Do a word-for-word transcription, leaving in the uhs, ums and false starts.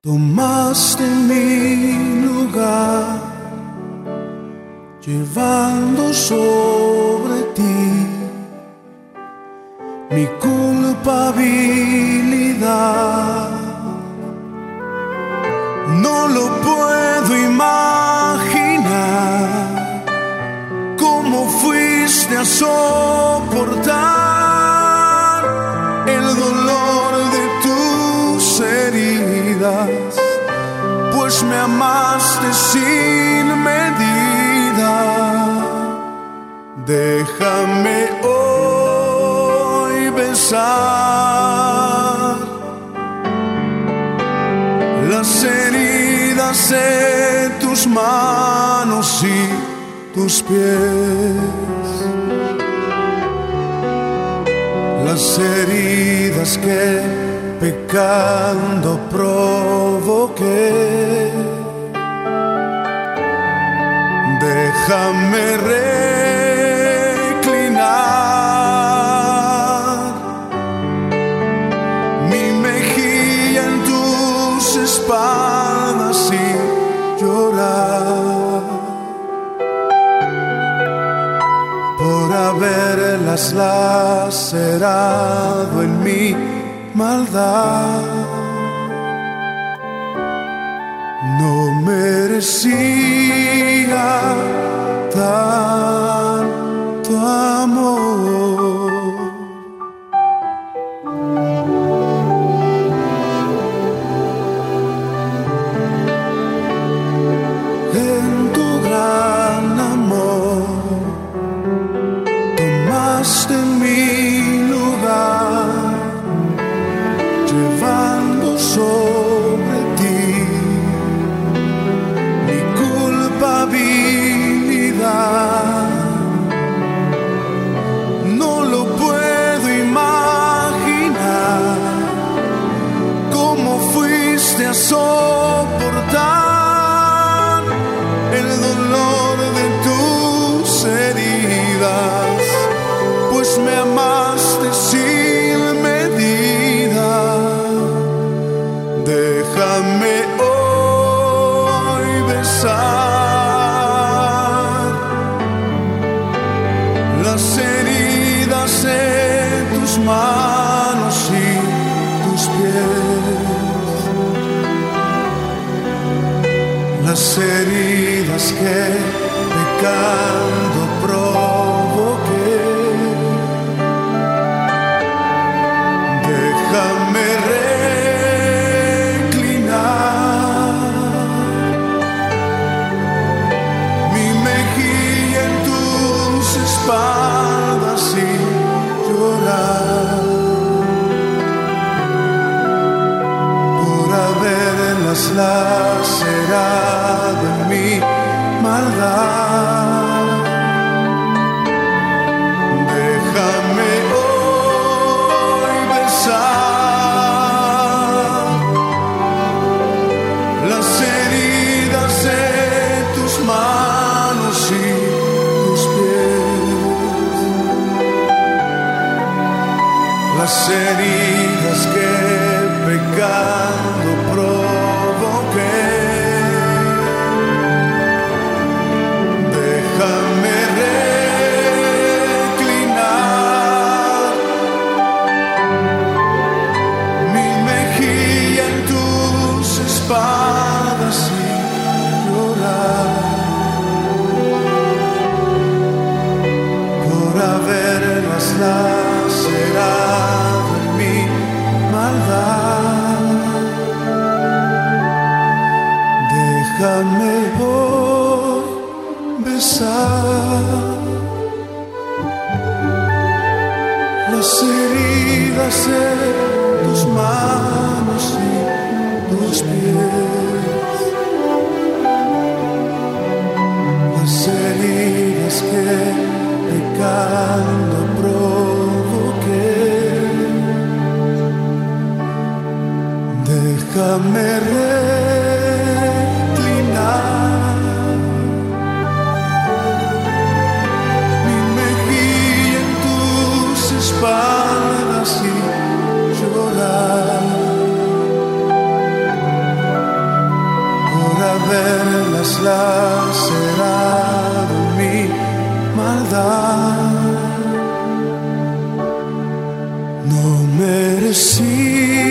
Tomaste mi lugar, llevando sobre ti mi culpabilidad. No lo puedo imaginar, cómo fuiste a soportar el dolor de tus heridas, pues me amaste sin medida. Déjame hoy besar las heridas de tus manos y tus pies, las heridas que pecando provoqué. Déjame reclinar mi mejilla en tus espaldas y llorar por haberlas lacerado en mi maldad. No merecía tanto amor. En tu gran amor tomaste mi lugar, llevando sobre ti mi culpabilidad. No lo puedo imaginar, cómo fuiste a soportar el dolor de tus heridas, pues me amaste sin medida. Déjame hoy besar las heridas de tus manos y tus pies, las heridas que pecando provoqué. Déjame reclinar mi mejilla en tus espaldas y llorar por haberlas lacerado en mi maldad. Déjame hoy besar las heridas de tus manos y tus pies, las heridas que pecando provoqué. Déjame reclinar mi mejilla en tus espaldas y llorar por haberlas lacerado en mi maldad. Déjame hoy besar las heridas de tus manos y tus pies, las heridas que pecando provoqué. Déjame reclinar mi mejilla en tus espaldas y llorar lacerado mi maldad. No merecí